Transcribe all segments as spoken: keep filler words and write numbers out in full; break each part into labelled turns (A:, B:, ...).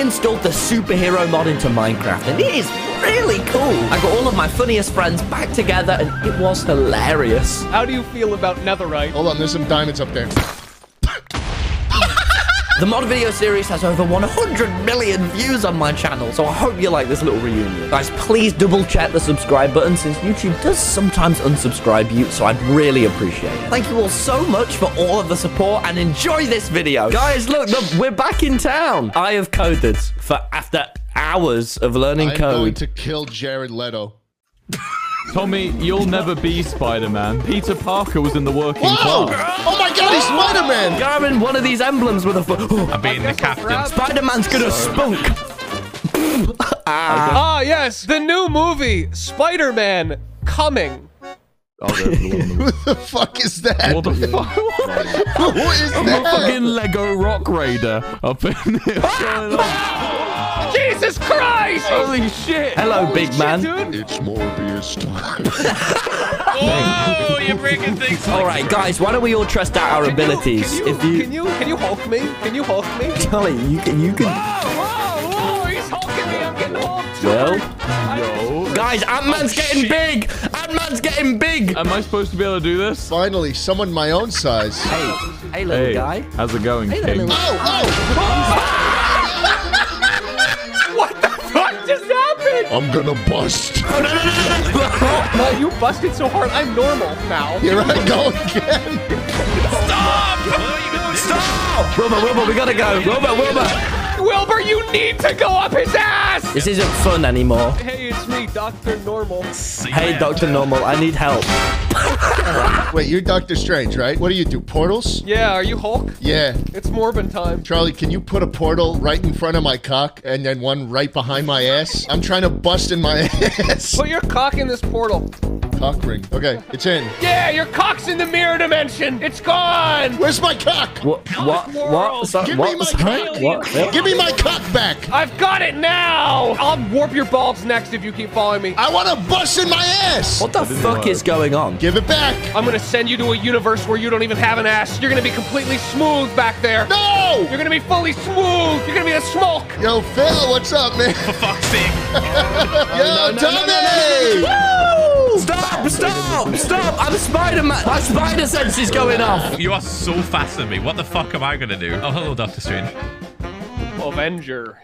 A: installed the superhero mod into Minecraft, and it is really cool. I got all of my funniest friends back together, and it was hilarious.
B: How do you feel about Netherite?
C: Hold on, there's some diamonds up there.
A: The mod video series has over one hundred million views on my channel, so I hope you like this little reunion. Guys, please double check the subscribe button since YouTube does sometimes unsubscribe you, so I'd really appreciate it. Thank you all so much for all of the support and enjoy this video. Guys, look, look we're back in town. I have coded for after hours of learning
C: I'm
A: code.
C: going to kill Jared Leto.
D: Tommy, you'll never be Spider-Man. Peter Parker was in the working
C: Whoa!
D: class.
C: Oh my god, he's Spider-Man!
A: Garmin, one of these emblems with a foot.
E: I'm being the captain.
A: Spider-Man's gonna spunk.
B: Ah, yes, the new movie, Spider-Man, coming.
D: Oh,
C: Who the fuck is that?
D: what the fuck?
C: Who is
D: I'm a
C: that?
D: fucking Lego Rock Raider up in here. What's going on?
B: Jesus Christ!
D: Holy shit!
A: Hello, big
B: Shit,
A: man.
B: dude.
C: It's Morbius time.
E: Oh, you're breaking things.
A: All right, guys, why don't we all trust out our
B: Can you-
A: abilities?
B: Can you,
A: if you,
B: can you, can you Hulk me? Can you Hulk me?
A: Charlie, you can, you can.
B: Whoa, whoa, whoa, he's hulking me, I'm getting hulked.
A: Well,
D: Yo.
A: guys, Ant-Man's
B: Oh,
A: getting big. Ant-Man's getting big.
D: Am I supposed to be able to do this?
C: Finally, someone my own size.
A: Hey, hey, little
D: Hey,
A: guy.
D: how's it going,
A: Hey,
D: King?
A: little-
C: Oh,
B: What the fuck just happened?
C: oh! I'm gonna bust.
B: No, you busted so hard, I'm normal now.
C: Here I go again.
E: Stop! Stop!
A: Wilbur, Wilbur, we gotta go. Wilbur, Wilbur.
B: Wilbur, you need to go up his ass!
A: This isn't fun anymore.
B: Hey, it's me, Doctor Normal.
A: Hey, Doctor Normal, I need help.
C: Wait, you're Doctor Strange, right? What do you do? Portals?
B: Yeah, are you Hulk?
C: Yeah.
B: It's Morbin time.
C: Charlie, can you put a portal right in front of my cock and then one right behind my ass? I'm trying to bust in my ass.
B: Put your cock in this portal.
C: Cock ring. Okay, it's in.
B: Yeah, your cock's in the mirror dimension. It's gone.
C: Where's my cock?
A: What? What? What? So,
C: Give me
A: what?
C: my
A: Sorry?
C: cock.
A: What? What?
C: Give me my cock back.
B: I've got it now. I'll warp your balls next if you keep following me.
C: I want to bust in my ass.
A: What the fuck is going on?
C: Give it back.
B: I'm gonna send you to a universe where you don't even have an ass. You're gonna be completely smooth back there.
C: No!
B: You're gonna be fully smooth. You're gonna be a smoke.
C: Yo, Phil, what's up, man?
E: For fuck's sake.
C: Yo, Tommy!
A: Woo! Stop! Stop! Stop! I'm Spider-Man. My spider sense is going off.
E: You are so faster than me. What the fuck am I gonna do? Oh, hello, Doctor Strange.
B: Avenger.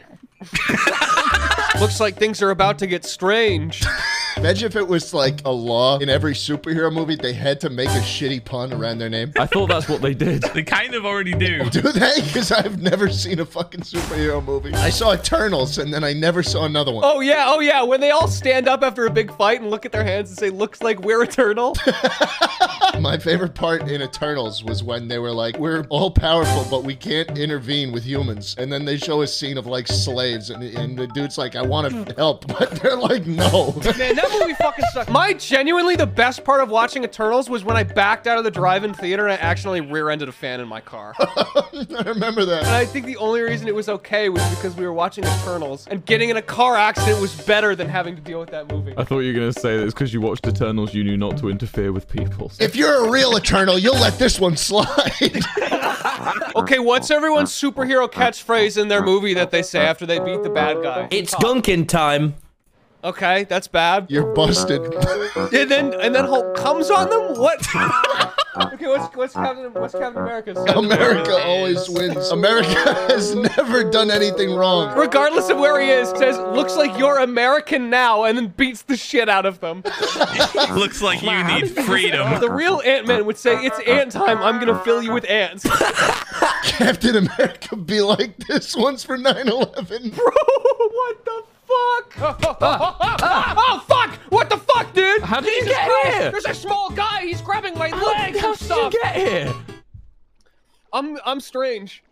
B: Looks like things are about to get strange.
C: Imagine if it was like a law in every superhero movie, they had to make a shitty pun around their name.
D: I thought that's what they did.
E: They kind of already do.
C: Do they? Because I've never seen a fucking superhero movie. I saw Eternals, and then I never saw another one.
B: Oh yeah, oh yeah, when they all stand up after a big fight and look at their hands and say, looks like we're eternal.
C: My favorite part in Eternals was when they were like, we're all powerful, but we can't intervene with humans. And then they show a scene of like slaves, and, and the dude's like, I want to help, but they're like, no.
B: Man, that movie fucking sucked. My genuinely the best part of watching Eternals was when I backed out of the drive-in theater and I accidentally rear-ended a fan in my car.
C: I remember that.
B: And I think the only reason it was okay was because we were watching Eternals, and getting in a car accident was better than having to deal with that movie.
D: I thought you were going to say that it's because you watched Eternals, you knew not to interfere with people.
C: If you're a real Eternal, you'll let this one slide.
B: Okay, what's everyone's superhero catchphrase in their movie that they say after they beat the bad guy?
A: It's gunking time.
B: Okay, that's bad.
C: You're busted.
B: And then and then Hulk comes on them? What? Okay, what's what's Captain what's Captain America say?
C: America always wins. America has never done anything wrong.
B: Regardless of where he is, says, looks like you're American now, and then beats the shit out of them.
E: Looks like you need freedom.
B: The real Ant-Man would say, it's ant time, I'm gonna fill you with ants.
C: Captain America be like, this one's for nine eleven.
B: Bro, what the fuck? Oh, oh, oh, oh, oh, oh, fuck! What the fuck, dude?
D: How did you
B: Jesus
D: get
B: Christ,
D: here?
B: There's a small guy, he's grabbing my legs
D: How
B: and
D: did
B: stuff.
D: you get here?
B: I'm, I'm strange.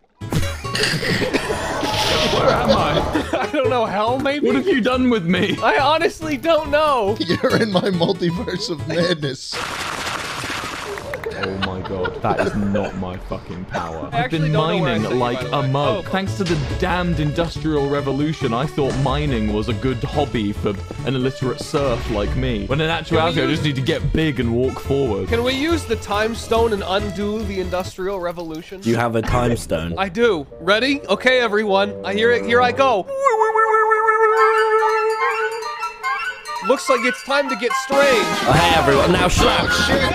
D: Where am I?
B: I don't know, hell maybe?
D: What have you done with me?
B: I honestly don't know.
C: You're in my multiverse of madness.
D: Oh my god. god, that is not my fucking power.
B: I
D: I've been
B: actually don't know where I
D: mining
B: sent you,
D: like
B: by the
D: a
B: way.
D: mug.
B: Oh.
D: Thanks to the damned industrial revolution, I thought mining was a good hobby for an illiterate serf like me. When in actuality, I
B: use-
D: just need to get big and walk forward.
B: Can we use the time stone and undo the industrial revolution?
A: Do you have a time stone?
B: I do. Ready? Okay, everyone. I hear it. Here I go. Looks like it's time to get strange.
A: Oh, hey, everyone. Now, Schlapp.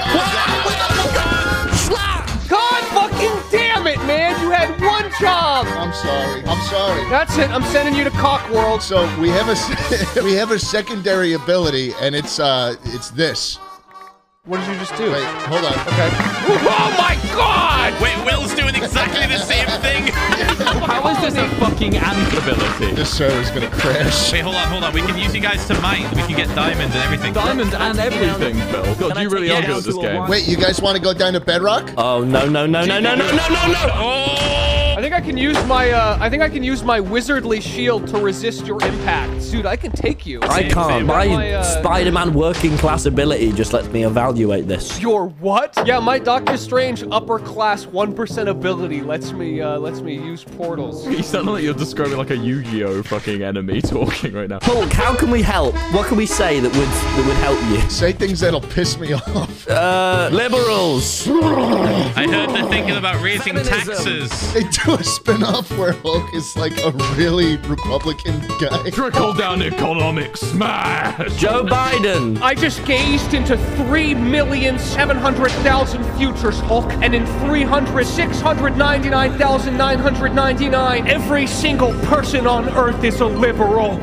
B: God fucking damn it, man! You had one job.
C: I'm sorry. I'm sorry.
B: That's it. I'm sending you to Cock World.
C: So we have a s- we have a secondary ability, and it's uh it's this.
B: What did you just do?
C: Wait, hold on.
B: Okay. Oh my God!
E: Wait, Will's doing exactly the same thing.
D: How is this a fucking ant ability?
C: This server's gonna crash.
E: Wait, hold on, hold on. We can use you guys to mine. We can get diamonds and everything.
D: Diamonds and everything, Phil. God,
A: Can I
D: you really
A: take
D: are
A: you
D: good
A: down
D: at this
A: to a
D: game.
A: one?
C: Wait, you guys want to go down to Bedrock?
A: Oh, no, no, no, no, no, no, no, no, no!
E: Oh!
B: I think I can use my uh I think I can use my wizardly shield to resist your impact. Dude, I can take you.
A: I
E: Same,
A: can't.
E: same.
A: My,
B: My, uh,
A: Spider-Man working class ability just lets me evaluate this.
B: Your what? Yeah, my Doctor Strange upper class one percent ability lets me uh lets me use portals.
D: You sound like you're describing like a Yu-Gi-Oh fucking enemy talking right now.
A: Hulk, how can we help? What can we say that would that would help you?
C: Say things that'll piss me off.
A: Uh, liberals.
E: I heard they're thinking about raising taxes.
C: They do a spin-off where Hulk is like a really Republican guy.
D: Trickle down economic smash.
A: Joe Biden.
B: I just gazed into three million seven hundred thousand futures, Hulk, and in three hundred, six hundred ninety-nine thousand nine hundred ninety-nine, every single person on Earth is a liberal.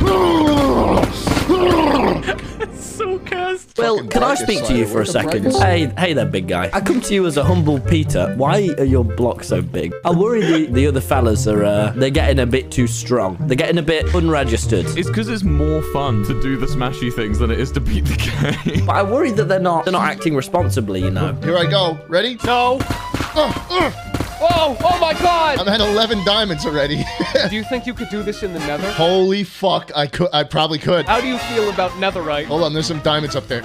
E: So cursed.
A: Well,
C: Fucking
A: can I
C: Marcus
A: speak to
C: Slider,
A: you for a
C: what the
A: second?
C: Marcus?
A: Hey, hey there, big guy. I come to you as a humble Peter. Why are your blocks so big? I worry the, the other fellas are, uh, they're getting a bit too strong. They're getting a bit unregistered.
D: It's because it's more fun to do the smashy things than it is to beat the game.
A: But I worry that they're not, they're not acting responsibly, you know?
C: Here I go. Ready?
B: No.
C: Oh, uh,
B: Oh, oh my God.
C: I've had eleven diamonds already.
B: Do you think you could do this in the Nether?
C: Holy fuck! I could. I probably could.
B: How do you feel about Netherite?
C: Hold on. There's some diamonds up there.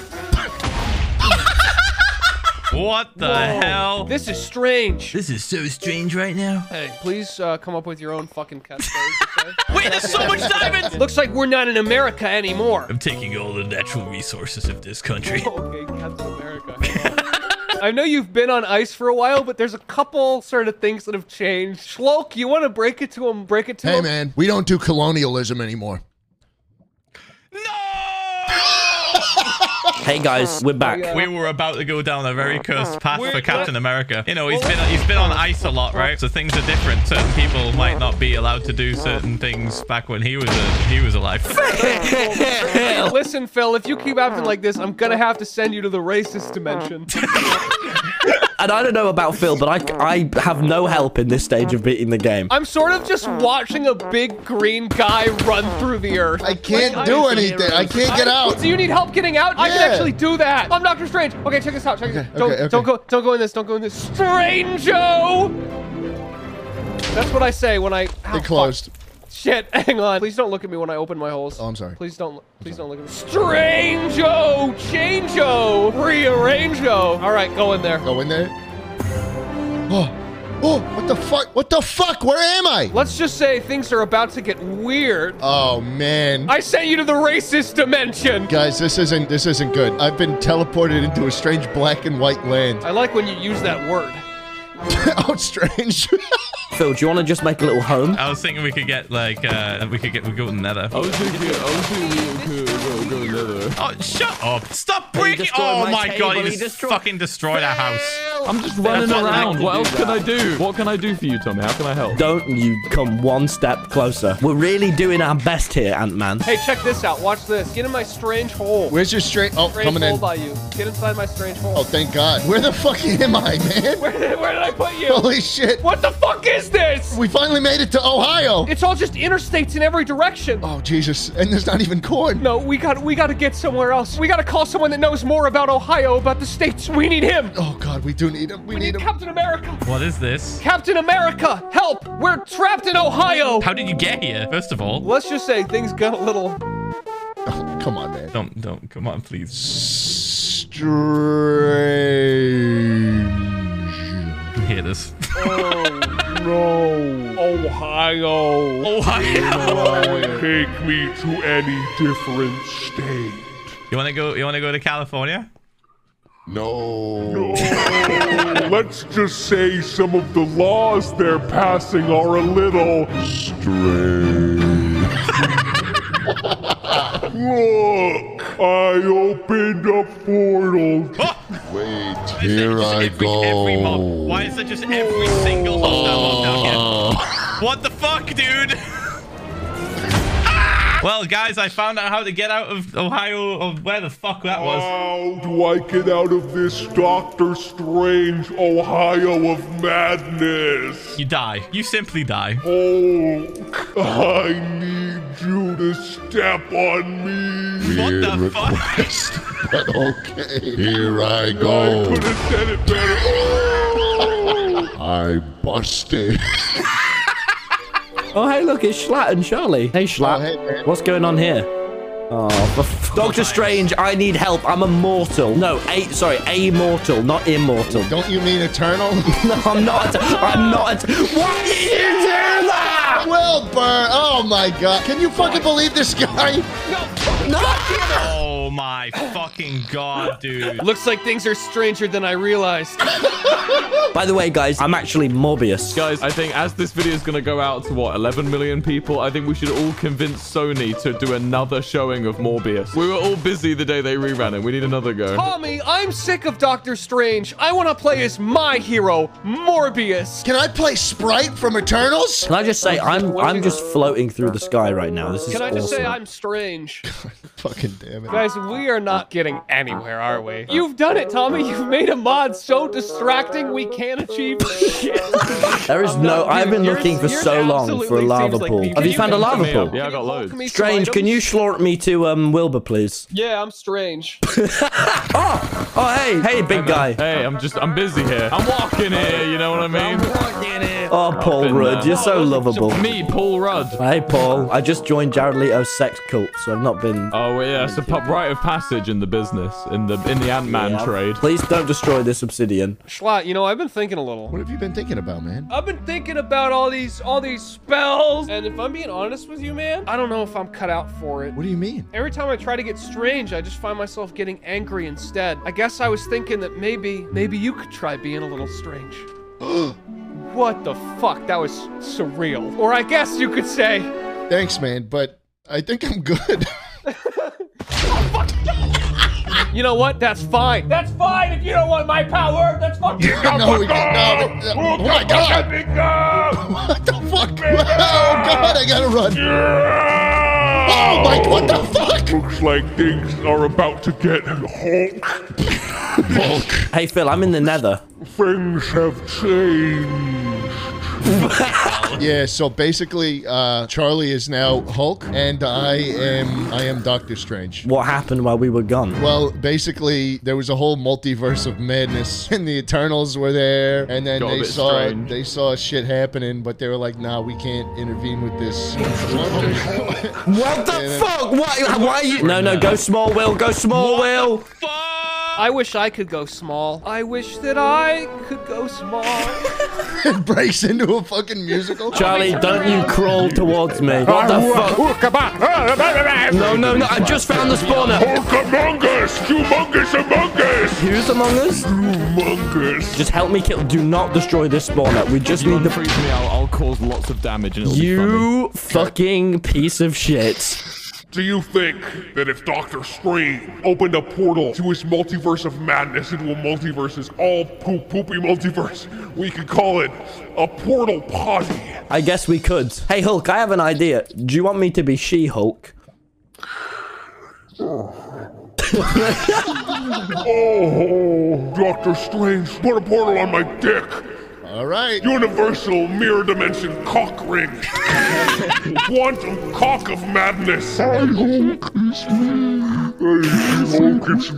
E: What the
B: Whoa.
E: hell?
B: This is strange.
E: This is so strange right now.
B: Hey, please uh, come up with your own fucking catchphrase. Okay?
E: Wait, there's so much diamonds!
B: Looks like we're not in America anymore.
E: I'm taking all the natural resources of this country.
B: Okay, Captain America. I know you've been on ice for a while, but there's a couple sort of things that have changed. Shloke, you want to break it to him? Break it to
C: Hey
B: him?
C: man, we don't do colonialism anymore.
A: Hey guys, we're back.
B: Yeah.
E: We were about to go down a very cursed path
B: We're-
E: for Captain America. You know, he's been he's been on ice a lot, right? So things are different. Certain people might not be allowed to do certain things back when he was a, he was alive.
B: Listen, Phil, if you keep acting like this, I'm gonna have to send you to the racist dimension.
A: And I don't know about Phil, but I, I have no help in this stage of beating the game.
B: I'm sort of just watching a big green guy run through the earth.
C: I can't do anything. I can't get out.
B: Do you need help getting out? I can
C: Yeah.
B: actually do that. I'm Doctor Strange. Okay, check this out. Check
C: Okay,
B: this. Don't,
C: okay, okay.
B: don't go. Don't go in this. Don't go in this. Strange-o! That's what I say when I. Ow,
C: It closed.
B: fuck. Shit. Hang on. Please don't look at me when I open my holes.
C: Oh, I'm sorry.
B: Please don't. Please don't look at me. Strange-o! Change-o! Rearrange-o! All right, go in there.
C: Go in there. Oh, oh, what the fuck? What the fuck? Where am I?
B: Let's just say things are about to get weird.
C: Oh man.
B: I sent you to the racist dimension.
C: Guys, this isn't this isn't good. I've been teleported into a strange black and white land.
B: I like when you use that word.
C: Oh, strange.
A: Phil, do you want to just make a little home?
E: I was thinking we could get like uh we could get we go to the Nether.
D: I was thinking, I was thinking we could go, go Nether.
E: Oh, shut up! Stop
A: He
E: breaking!
A: destroyed
E: Oh
A: my
E: my
A: table,
E: god!
A: he
E: He just
A: destroyed-
E: fucking destroyed our house.
D: I'm just running
A: That's what I
D: around.
A: like to
D: What
A: do
D: else can I
A: that.
D: do? What can I do for you, Tommy? How can I help?
A: Don't you come one step closer. We're really doing our best here, Ant-Man.
B: Hey, check this out. Watch this. Get in my strange hole.
C: Where's your strange? Oh,
B: strange
C: coming
B: hole
C: in.
B: by you. Get inside my strange hole.
C: Oh, thank God. Where the fuck am I, man?
B: Where, did, where did I put you?
C: Holy shit.
B: What the fuck is this?
C: We finally made it to Ohio.
B: It's all just interstates in every direction.
C: Oh, Jesus. And there's not even corn.
B: No, we got we got to get somewhere else. We got to call someone that knows more about Ohio, about the states. We need him.
C: Oh, God. We do need him. We,
B: We
C: need
B: need
C: him.
B: Captain America.
E: What is this?
B: Captain America, help! We're trapped in Ohio.
E: How did you get here? First of all,
B: Let's just say things got a little.
C: Oh, come on, man.
E: don't don't come on, please.
C: Strange.
B: No. Ohio.
E: Ohio.
B: Take me to any different state.
E: You want to go? You want to go to California?
C: No.
B: Let's just say some of the laws they're passing are a little
C: Strange.
B: Look, I opened a portal.
E: Oh!
C: Wait,
E: Is
C: here
E: it just
C: I
E: every, every
C: go.
E: mob? Why is it just every single hostile mob down here? What the fuck, dude? Well, guys, I found out how to get out of Ohio, or where the fuck that was.
B: How do I get out of this Doctor Strange Ohio of madness?
E: You die. You simply die.
B: Hulk, I need you to step on me.
E: What the
C: Weird
E: fuck?
C: request, but okay. Here I
B: I
C: go.
B: could have said it better.
C: I busted.
A: Oh, hey, look, it's Schlatt and Charlie. Hey, Schlatt.
C: Oh, hey, man.
A: What's going on here? Oh, for f Doctor Strange, I need help. I'm immortal. No, a sorry, immortal, not immortal.
C: Don't you mean eternal?
A: No, I'm not. I'm not. Why did you do that?
C: Well, Burr. Oh my God. Can you fucking believe this guy?
A: No.
E: Oh my fucking god, dude.
B: Looks like things are stranger than I realized.
A: By the way, guys, I'm actually Morbius.
D: Guys, I think as this video is going to go out to, what, eleven million people, I think we should all convince Sony to do another showing of Morbius. We were all busy the day they reran it. We need another go.
B: Tommy, I'm sick of Doctor Strange. I want to play as my hero, Morbius.
C: Can I play Sprite from Eternals?
A: Can I just say, I'm I'm just floating through the sky right now. This is
B: Can I just
A: awesome.
B: say I'm strange?
C: Fucking damn it.
B: Guys, we are not getting anywhere, are we? You've done it, Tommy. You've made a mod so distracting we can't achieve shit.
A: There is no. I've been
B: Yours-
A: looking for
B: yours
A: so long for a
B: absolutely
A: lava
B: seems like
A: pool.
B: people-
A: Have you found a
B: Can you
A: lava
D: me
A: pool?
D: up? Yeah, I got
B: Can you
D: loads.
B: walk me some
A: Strange, can you
B: items?
A: slort me to um Wilbur, please?
B: Yeah, I'm strange.
A: Oh, oh, hey, hey, big guy.
D: Hey, I'm just, I'm busy here. I'm walking here, you know what I mean?
A: Oh, Paul
D: Been
A: Rudd,
D: there.
A: you're so lovable.
D: Me, Paul Rudd.
A: Hey, Paul. I just joined Jared Leto's sex cult, so I've not been.
D: Oh, well, yeah, it's a pu- rite of passage in the business, in the in the Ant-Man
A: Yeah.
D: trade.
A: Please don't destroy this obsidian.
B: Schlatt, you know, I've been thinking a little.
C: What have you been thinking about, man?
B: I've been thinking about all these all these spells, and if I'm being honest with you, man, I don't know if I'm cut out for it.
C: What do you mean?
B: Every time I try to get strange, I just find myself getting angry instead. I guess I was thinking that maybe, maybe you could try being a little strange. What the fuck? That was surreal. Or I guess you could say.
C: Thanks, man, but I think I'm good.
B: You know what? That's fine. That's fine if you don't want my power. That's fine.
C: No, we can't. No, no. Oh my God. What the fuck? Oh God, I gotta run. Oh my, what the fuck?
B: Looks like things are about to get Hulk.
C: Hulk.
A: Hey, Phil, I'm in the nether.
B: Things have changed.
C: Yeah, so basically, uh, Charlie is now Hulk, and I am I am Doctor Strange.
A: What happened while we were gone?
C: Well, basically, there was a whole multiverse of madness, and the Eternals were there, and then
D: Got a
C: they
D: bit
C: saw
D: strange.
C: they saw shit happening, but they were like, "Nah, we can't intervene with this."
A: What the fuck? Why? Why are you? No, no, go small, Will. Go small, Will.
E: Fuck!
B: I wish I could go small. I wish that I could go small.
C: It breaks into a fucking musical.
A: Charlie, don't you crawl towards me. What the fuck? No, no, no. I just found the spawner.
B: Hulk among us! Humongous among us!
A: Who's among us?
B: Humongous!
A: Just help me kill. Do not destroy this spawner. We just
D: You
A: need the.
D: unfreeze me, I'll, I'll cause lots of damage and it'll be funny.
A: You fucking piece of shit.
B: Do you think that if Doctor Strange opened a portal to his multiverse of madness into a multiverse's all poop poopy multiverse, we could call it a portal potty?
A: I guess we could. Hey, Hulk, I have an idea. Do you want me to be She-Hulk?
B: Oh, Doctor Strange, put a portal on my dick.
C: All right.
B: Universal mirror dimension cock ring. Quantum cock of madness. I Hulk is me. Hulk it's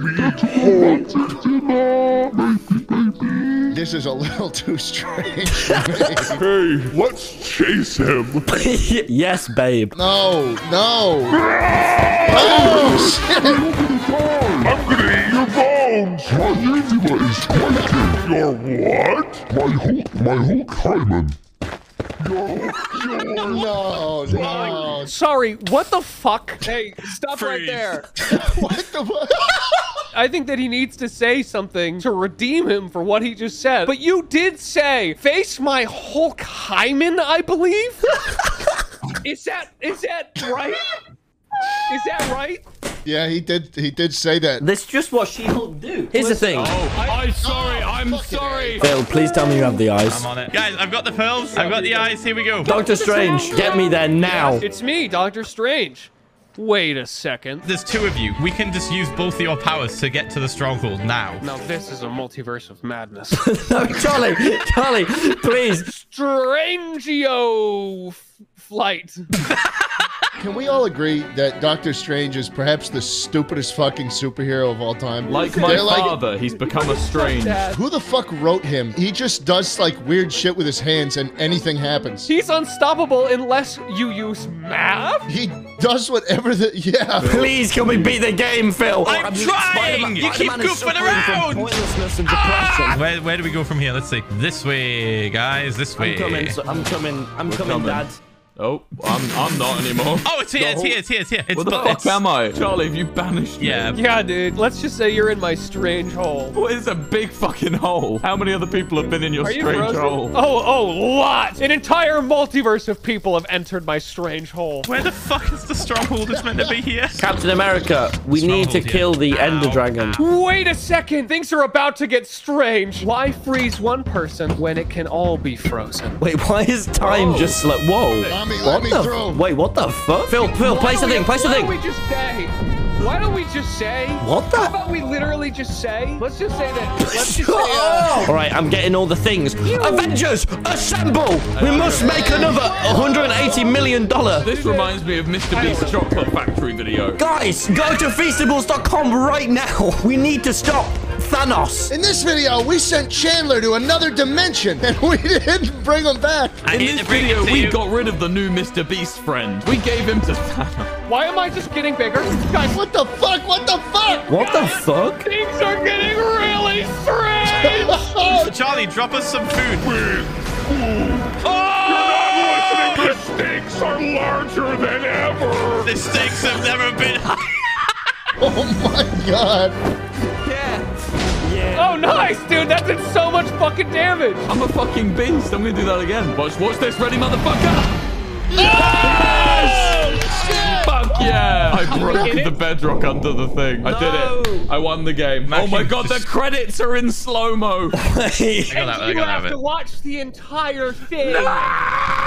B: me.
C: This is a little too strange for me.
B: Hey, let's chase him.
A: Yes, babe.
C: No, no. Oh, shit.
B: I'm gonna eat your balls.
F: rounds! My uvula is breaking! Your what? My Hulk, my Hulk hymen. Your, your...
C: No, no.
B: Sorry, what the fuck?
G: Hey, stop right
E: Freeze.
G: there.
C: What the fuck?
B: I think that he needs to say something to redeem him for what he just said. But you did say, face my Hulk hymen, I believe? Is that, is that right? Is that right?
C: Yeah, he did. He did say that.
A: That's just what She-Hulk do. Here's the thing.
D: Oh, I'm sorry. I'm sorry.
A: Phil, please tell me you have the eyes.
E: I'm on it. Guys, I've got the pearls. I've got the eyes. Here we go.
A: Doctor Strange, get me there now.
B: It's me, Doctor Strange. Wait a second.
E: There's two of you. We can just use both of your powers to get to the stronghold now.
B: Now this is a multiverse of madness.
A: No, Charlie, Charlie, please.
B: Strangio f- flight.
C: Can we all agree that Doctor Strange is perhaps the stupidest fucking superhero of all time?
D: Like my
C: They're like,
D: father, he's become a strange.
C: who the fuck wrote him? He just does like weird shit with his hands and anything happens.
B: He's unstoppable unless you use math.
C: He does whatever the yeah.
A: Please, can we beat the game, Phil?
E: I'm
A: I mean,
E: trying!
A: Spider-Man-
E: You keep
A: Spider-Man is
E: goofing
A: suffering
E: around!
A: from pointlessness and depression.
E: Where, where do we go from here? Let's see. This way, guys. This way.
A: I'm coming, so I'm coming, I'm coming,
D: coming.
A: Dad.
D: Oh, I'm I'm not anymore.
E: Oh, it's here. It's here. It's here. It's here. It's
D: What the
E: bu-
D: fuck
E: it's-
D: am I? Charlie, have you banished me?
E: Yeah.
B: Yeah, dude. Let's just say you're in my strange hole.
D: What is a big fucking hole? How many other people have been in your
B: Are you
D: strange
B: frozen?
D: hole?
B: Oh, oh, lots. An entire multiverse of people have entered my strange hole.
E: Where the fuck is the stronghold? It's meant to be here.
A: Captain America, we need to
E: Stronghold,
A: kill the
E: yeah.
A: Ender
E: Ow.
A: Dragon.
B: Wait a second. Things are about to get strange. Why freeze one person when it can all be frozen?
A: Wait, why is time just like, whoa?
C: Tommy, let
A: What
C: me
A: the?
C: through.
A: Wait, what the fuck? Phil, Phil,
B: Why
A: place the
B: don't
A: thing,
B: we-
A: place the
B: why
A: thing.
B: don't we just say? Why don't we just say?
A: What the?
B: How about we literally just say? Let's just say that. Let's just say.
A: Shut
B: Uh,
A: up! All right, I'm getting all the things. Avengers, assemble! We must make another one hundred eighty million dollars.
D: This reminds me of Mister Beast's Chocolate Factory video.
A: Guys, go to Feastables dot com right now. We need to stop Thanos.
C: In this video, we sent Chandler to another dimension, and we didn't bring him back.
E: I
D: In
E: need
D: this
E: to bring
D: video,
E: it to
D: we
E: you.
D: got rid of the new Mister Beast friend. We gave him to Thanos.
B: why am I just getting bigger? Guys,
C: What the fuck? What the fuck?
A: What the fuck?
B: things are getting really strange.
E: Charlie, drop us some food.
F: Oh! The stakes are larger than ever!
E: The stakes have never been higher.
C: Oh my god.
B: Oh, nice, dude. That did so much fucking damage.
D: I'm a fucking beast. I'm gonna do that again. Watch, watch this. Ready, motherfucker? Fuck yeah! I broke
B: Get it?
D: the bedrock under the thing. I did it. I won the game. Oh my god, the
E: just-
D: credits are in slow-mo.
E: I got that, I
B: You
E: got
B: have
E: that
B: to
E: bit.
B: watch the entire thing.